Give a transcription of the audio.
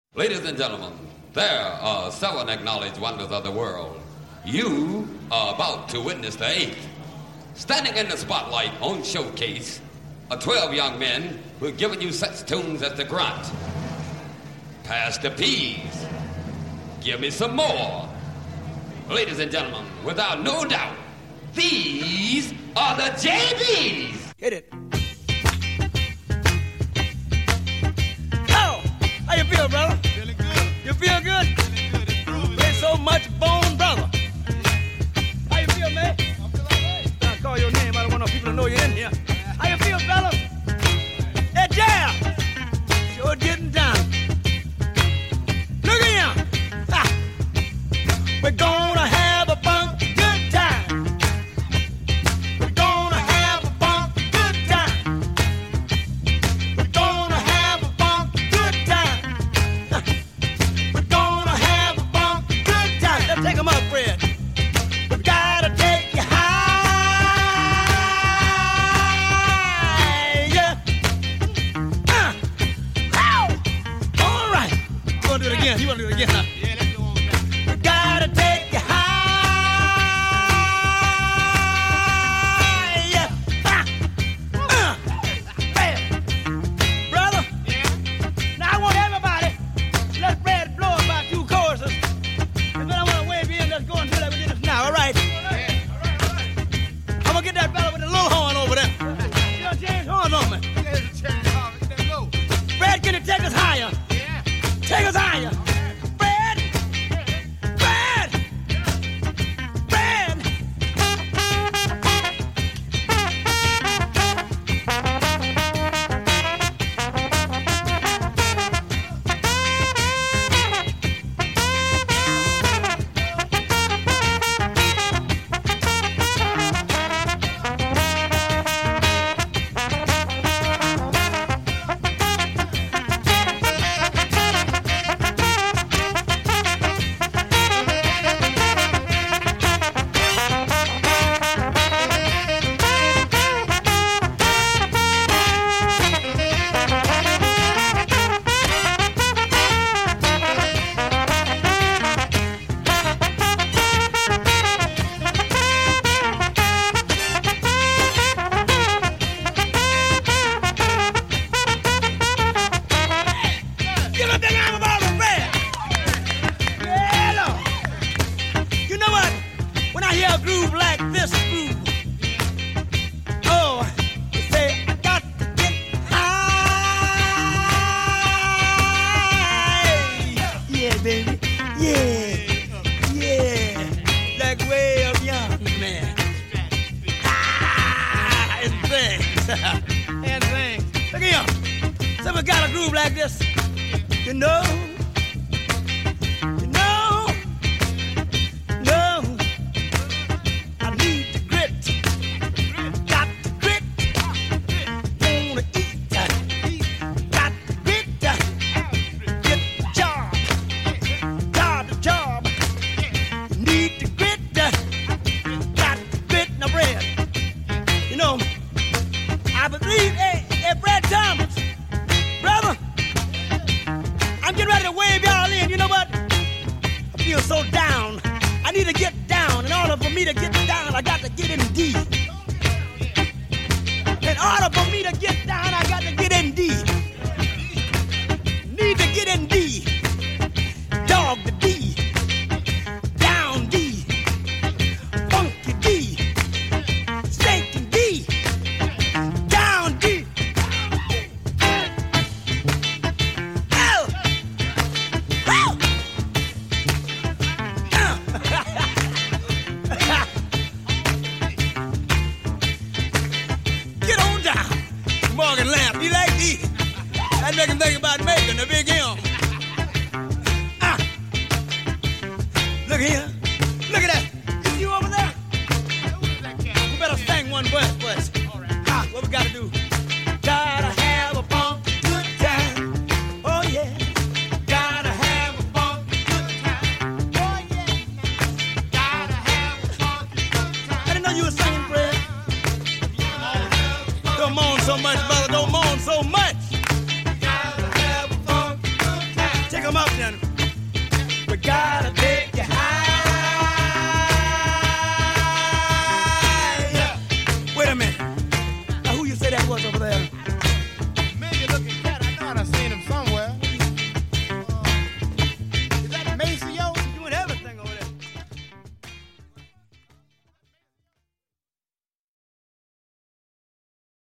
Ladies and gentlemen, there are 7 acknowledged wonders of the world. You are about to witness the 8th. Standing in the spotlight on Showcase are 12 young men who have given you such tunes as the Grunt, Pass the Peas, Give Me Some More. Ladies and gentlemen, without no doubt, these are the JBs. Hit it. Oh, how you feel, brother? Feeling good. You feel good? Feeling good. It's groovy. There's so much bone, brother. How you feel, man? I feel all right. I call your name. I don't want no people to know you're in here. How you feel, fella? Hey, Jam! Sure getting down. Look at him. Ha. We're gonna have a funky good time. We're gonna have a funky good time. We're gonna have a funky good time. Ha. We're gonna have a funky good time. Let's take 'em up, Fred. We gotta take you high, yeah. All right. You wanna do it again? You wanna do it again, huh? Yeah, let's go on back. We gotta take you high, yeah. Bam. Brother, Yeah. now I want everybody, let's Fred blow about 2 choruses. And then I wanna wave you in. Let's go and do that. We did this now, all right? Yeah. All right. I'm gonna get that fella with the little horn over there. You know, James Horn on me. There's a change. Get that low. Fred, can you take us higher? Yeah. Take us higher. Fred! Fred! Fred! Give a big arm about the Fred! Yeah, Lord. You know what? When I hear a groove like this groove, oh, you say, I got to get high. Yeah, baby. Yeah. Yeah. Like way up young, man. Ah, and things. And things. Look at him. Someone got a groove like this. You know, I need the grit, got the grit, wanna eat, got the grit, get the job, need the grit, got the grit, now Fred, you know, I believe, hey, Fred Thomas, brother, I'm getting ready to wave y'all in. You know what? I feel so down. I need to get down. In order for me to get down, I got to get in D. In order for me to get down, I got to get in D. Need to get in D. Dog the D. Down D. Funky D. Stinking D. Down D. Oh! Woo! Get on down. Morgan Lamp, you like these? That make him think about making a big M. Come up, Jennifer.